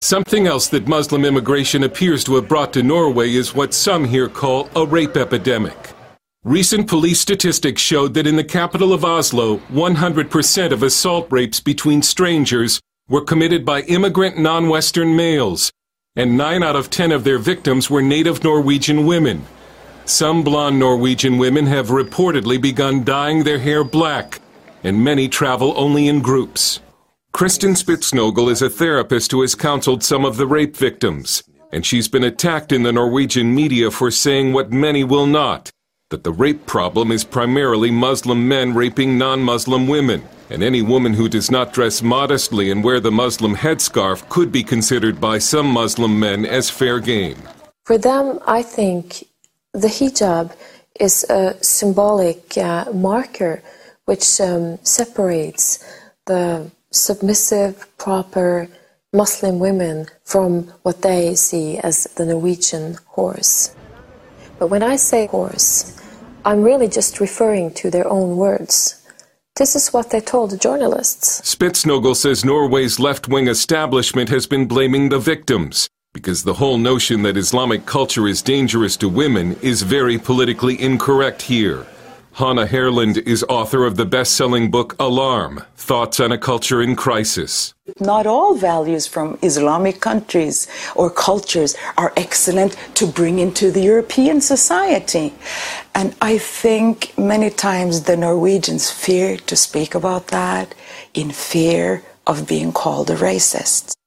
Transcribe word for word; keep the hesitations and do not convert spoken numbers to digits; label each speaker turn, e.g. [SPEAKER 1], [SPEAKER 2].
[SPEAKER 1] Something else that Muslim immigration appears to have brought to Norway is what some here call a rape epidemic. Recent police statistics showed that in the capital of Oslo, one hundred percent of assault rapes between strangers were committed by immigrant non-Western males, and nine out of ten of their victims were native Norwegian women. Some blonde Norwegian women have reportedly begun dyeing their hair black, and many travel only in groups. Kristin Spitsnogel is a therapist who has counseled some of the rape victims, and she's been attacked in the Norwegian media for saying what many will not, that the rape problem is primarily Muslim men raping non-Muslim women, and any woman who does not dress modestly and wear the Muslim headscarf could be considered by some Muslim men as fair game.
[SPEAKER 2] For them, I think the hijab is a symbolic uh, marker which um, separates the submissive, proper Muslim women from what they see as the Norwegian horse. But when I say horse, I'm really just referring to their own words. This is what they told the journalists.
[SPEAKER 1] Spitsnogel says Norway's left-wing establishment has been blaming the victims, because the whole notion that Islamic culture is dangerous to women is very politically incorrect here. Hannah Herland is author of the best-selling book Alarm, Thoughts on a Culture in Crisis.
[SPEAKER 3] Not all values from Islamic countries or cultures are excellent to bring into the European society. And I think many times the Norwegians fear to speak about that in fear of being called a racist.